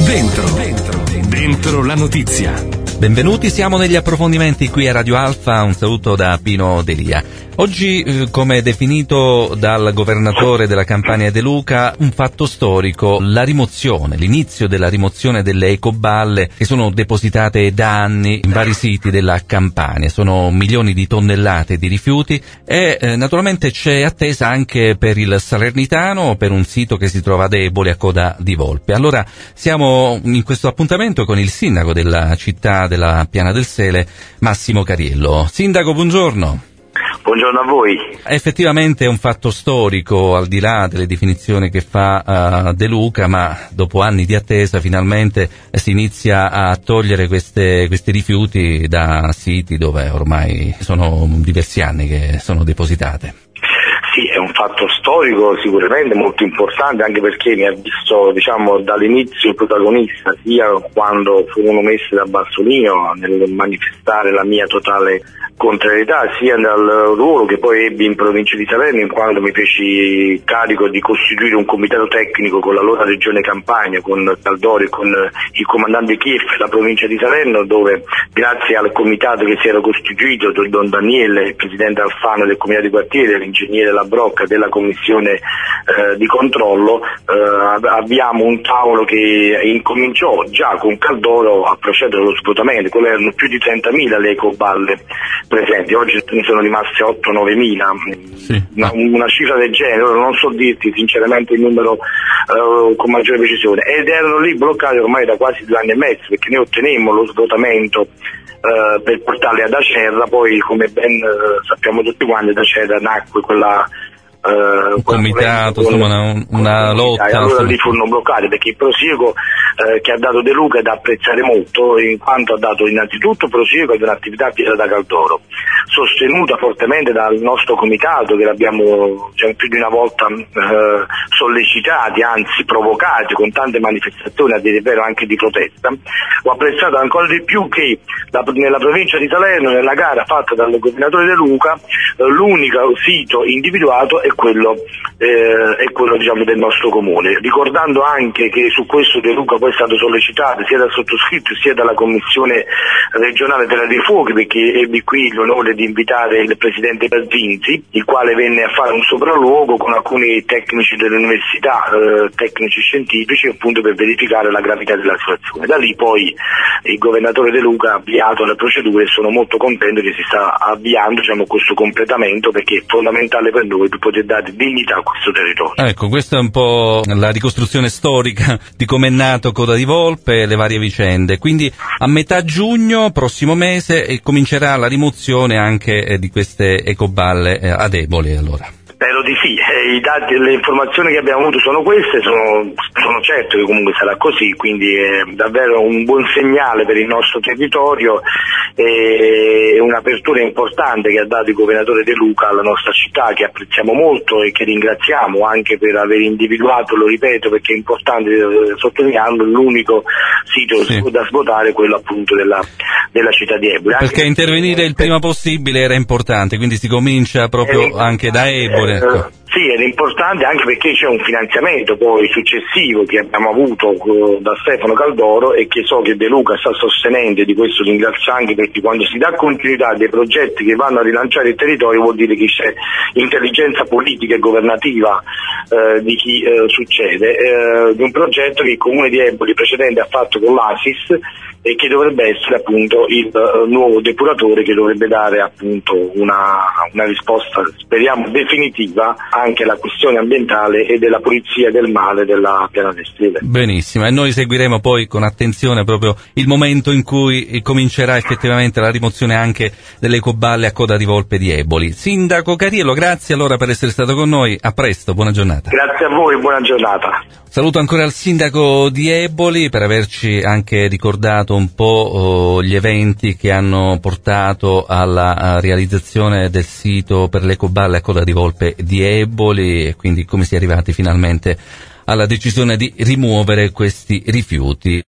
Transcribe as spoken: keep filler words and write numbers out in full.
Dentro, dentro, dentro la notizia. Benvenuti, siamo negli approfondimenti qui a Radio Alfa, un saluto da Pino Delia. Oggi, eh, come definito dal governatore della Campania De Luca, un fatto storico, la rimozione, l'inizio della rimozione delle ecoballe che sono depositate da anni in vari siti della Campania. Sono milioni di tonnellate di rifiuti e eh, naturalmente c'è attesa anche per il Salernitano, per un sito che si trova ad Eboli, a Coda di Volpe. Allora siamo in questo appuntamento con il sindaco della città della Piana del Sele, Massimo Cariello. Sindaco, buongiorno. Buongiorno a voi. Effettivamente è un fatto storico, al di là delle definizioni che fa uh, De Luca, ma dopo anni di attesa finalmente eh, si inizia a togliere queste, questi rifiuti da siti dove ormai sono diversi anni che sono depositate. Sì, è un fatto storico sicuramente molto importante, anche perché mi ha visto, diciamo, dall'inizio protagonista, sia quando furono messe da Bassolino nel manifestare la mia totale contrarietà, sia nel ruolo che poi ebbi in provincia di Salerno, in quando mi feci carico di costituire un comitato tecnico con l'allora regione Campania, con Caldoro e con il comandante Chief della provincia di Salerno, dove grazie al comitato che si era costituito, Don Daniele, il presidente Alfano del comitato di quartiere, l'ingegnere La Brocca della commissione eh, di controllo, eh, abbiamo un tavolo che incominciò già con Caldoro a procedere allo svuotamento. Quelle erano più di trentamila le ecoballe presenti, oggi ne sono rimaste otto nove mila, sì. una, una cifra del genere. Ora non so dirti sinceramente il numero uh, con maggiore precisione, ed erano lì bloccati ormai da quasi due anni e mezzo, perché noi ottenemmo lo svuotamento uh, per portarli ad Acerra. Poi, come ben uh, sappiamo tutti quanti, ad Acerra nacque quella Uh, un comitato, con, insomma una, una lotta. E allora lì furono bloccati, perché il prosieguo uh, che ha dato De Luca è da apprezzare molto, in quanto ha dato innanzitutto prosieguo ad un'attività piena da Caldoro, sostenuta fortemente dal nostro comitato, che l'abbiamo diciamo, più di una volta uh, sollecitati, anzi provocati con tante manifestazioni, a dire il vero anche di protesta. Ho apprezzato ancora di più che la, nella provincia di Salerno, nella gara fatta dal governatore De Luca, uh, l'unico sito individuato è quello, eh, è quello diciamo, del nostro comune, ricordando anche che su questo De Luca poi è stato sollecitato sia dal sottoscritto sia dalla commissione regionale della dei fuochi, perché ebbi qui l'onore di invitare il presidente Pazzinzi, il quale venne a fare un sopralluogo con alcuni tecnici dell'università, eh, tecnici scientifici, appunto per verificare la gravità della situazione. Da lì poi il governatore De Luca ha avviato le procedure e sono molto contento che si sta avviando diciamo, questo completamento, perché è fondamentale per noi per poter dare dignità a questo territorio. Ecco, questa è un po' la ricostruzione storica di come è nato Coda di Volpe e le varie vicende. Quindi a metà giugno, prossimo mese, e comincerà la rimozione anche eh, di queste ecoballe eh, ad Eboli, allora. Spero di sì, eh, i dati, le informazioni che abbiamo avuto sono queste, sono, sono certo che comunque sarà così, quindi è davvero un buon segnale per il nostro territorio e un'apertura importante che ha dato il governatore De Luca alla nostra città, che apprezziamo molto e che ringraziamo anche per aver individuato, lo ripeto perché è importante eh, sottolinearlo, l'unico sito sì. da svuotare, quello appunto della, della città di Eboli. Perché anche intervenire per... il prima possibile era importante, quindi si comincia proprio eh, anche da Eboli. Ecco. Sì, ed è importante anche perché c'è un finanziamento poi successivo che abbiamo avuto uh, da Stefano Caldoro e che so che De Luca sta sostenendo, e di questo ringrazio anche, perché quando si dà continuità a dei progetti che vanno a rilanciare il territorio vuol dire che c'è intelligenza politica e governativa uh, di chi uh, succede, uh, di un progetto che il comune di Eboli precedente ha fatto con l'Asis e che dovrebbe essere appunto il uh, nuovo depuratore, che dovrebbe dare appunto una, una risposta, speriamo definitiva, anche alla questione ambientale e della pulizia del mare della Piana del Sele. Benissimo, e noi seguiremo poi con attenzione proprio il momento in cui comincerà effettivamente la rimozione anche delle ecoballe a Coda di Volpe di Eboli. Sindaco Cariello, grazie allora per essere stato con noi, a presto, buona giornata. Grazie a voi, buona giornata. Saluto ancora il sindaco di Eboli per averci anche ricordato un po' oh, gli eventi che hanno portato alla realizzazione del sito per le ecoballe a Coda di Volpe di Eboli, e quindi come si è arrivati finalmente alla decisione di rimuovere questi rifiuti.